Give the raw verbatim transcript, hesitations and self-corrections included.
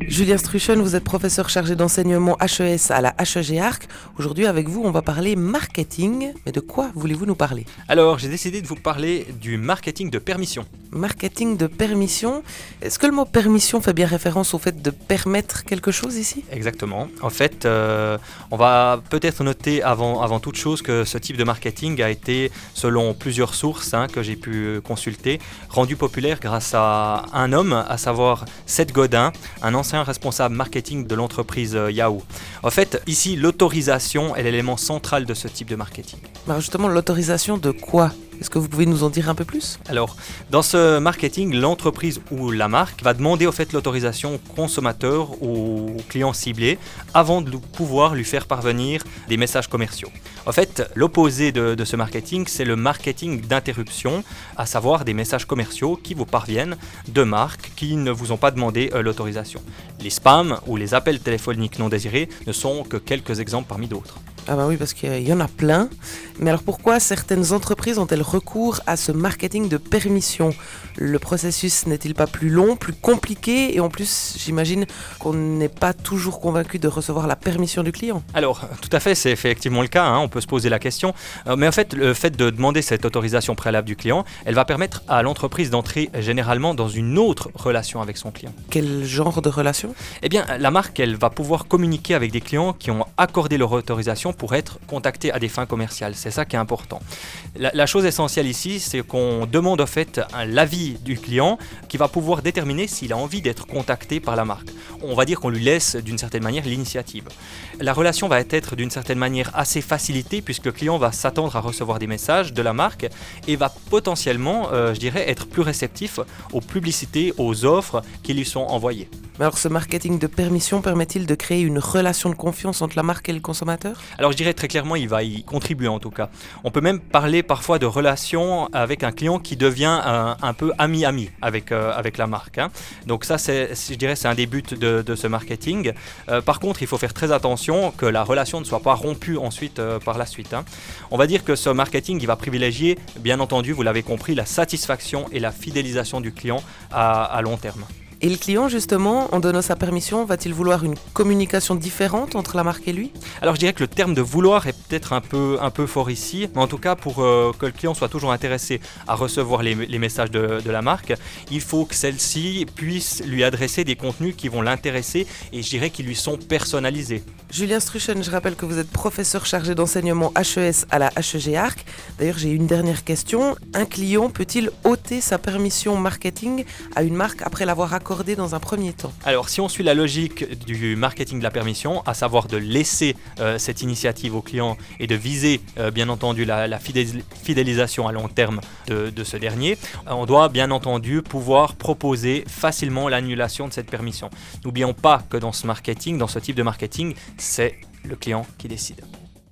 Julien Struchen, vous êtes professeur chargé d'enseignement H E S à la H E G Arc. Aujourd'hui, avec vous, on va parler marketing. Mais de quoi voulez-vous nous parler ? Alors, j'ai décidé de vous parler du marketing de permission. Marketing de permission. Est-ce que le mot permission fait bien référence au fait de permettre quelque chose ici ? Exactement. En fait, euh, on va peut-être noter avant, avant toute chose que ce type de marketing a été, selon plusieurs sources hein, que j'ai pu consulter, rendu populaire grâce à un homme, à savoir Seth Godin, un ancien responsable marketing de l'entreprise Yahoo. En fait, ici, l'autorisation est l'élément central de ce type de marketing. Alors justement, l'autorisation de quoi ? Est-ce que vous pouvez nous en dire un peu plus ? Alors, dans ce marketing, l'entreprise ou la marque va demander au fait l'autorisation au consommateur ou au client ciblé avant de pouvoir lui faire parvenir des messages commerciaux. En fait, l'opposé de, de ce marketing, c'est le marketing d'interruption, à savoir des messages commerciaux qui vous parviennent de marques qui ne vous ont pas demandé euh, l'autorisation. Les spams ou les appels téléphoniques non désirés ne sont que quelques exemples parmi d'autres. Ah bah oui, parce qu'il y en a plein. Mais alors pourquoi certaines entreprises ont-elles recours à ce marketing de permission ? Le processus n'est-il pas plus long, plus compliqué ? Et en plus, j'imagine qu'on n'est pas toujours convaincu de recevoir la permission du client. Alors, tout à fait, c'est effectivement le cas, hein, on peut se poser la question. Euh, mais en fait, le fait de demander cette autorisation préalable du client, elle va permettre à l'entreprise d'entrer généralement dans une autre relation avec son client. Quel genre de relation ? Eh bien, la marque, elle va pouvoir communiquer avec des clients qui ont accordé leur autorisation pour être contactés à des fins commerciales. C'est ça qui est important. La, la chose essentielle ici, c'est qu'on demande en fait l'avis du client qui va pouvoir déterminer s'il a envie d'être contacté par la marque. On va dire qu'on lui laisse d'une certaine manière l'initiative. La relation va être d'une certaine manière assez facilitée puisque le client va s'attendre à recevoir des messages de la marque et va potentiellement, euh, je dirais, être plus réceptif aux publicités, aux offres qui lui sont envoyées. Mais alors ce marketing de permission permet-il de créer une relation de confiance entre la marque et le consommateur ? Alors je dirais très clairement, il va y contribuer en tout cas. On peut même parler parfois de relation avec un client qui devient un, un peu ami-ami avec, euh, avec la marque. Hein. Donc ça, c'est, je dirais, c'est un des buts de, de ce marketing. Euh, par contre, il faut faire très attention que la relation ne soit pas rompue ensuite euh, par la suite. Hein. On va dire que ce marketing, il va privilégier, bien entendu, vous l'avez compris, la satisfaction et la fidélisation du client à, à long terme. Et le client, justement, en donnant sa permission, va-t-il vouloir une communication différente entre la marque et lui ? Alors je dirais que le terme de vouloir est peut-être un peu, un peu fort ici, mais en tout cas pour euh, que le client soit toujours intéressé à recevoir les, les messages de, de la marque, il faut que celle-ci puisse lui adresser des contenus qui vont l'intéresser et je dirais qui lui sont personnalisés. Julien Struchen, je rappelle que vous êtes professeur chargé d'enseignement H E S à la H E G Arc. D'ailleurs, j'ai une dernière question. Un client peut-il ôter sa permission marketing à une marque après l'avoir accordée dans un premier temps ? Alors, si on suit la logique du marketing de la permission, à savoir de laisser euh, cette initiative au client et de viser, euh, bien entendu, la, la fidélis- fidélisation à long terme de, de ce dernier, on doit, bien entendu, pouvoir proposer facilement l'annulation de cette permission. N'oublions pas que dans ce marketing, dans ce type de marketing, c'est le client qui décide.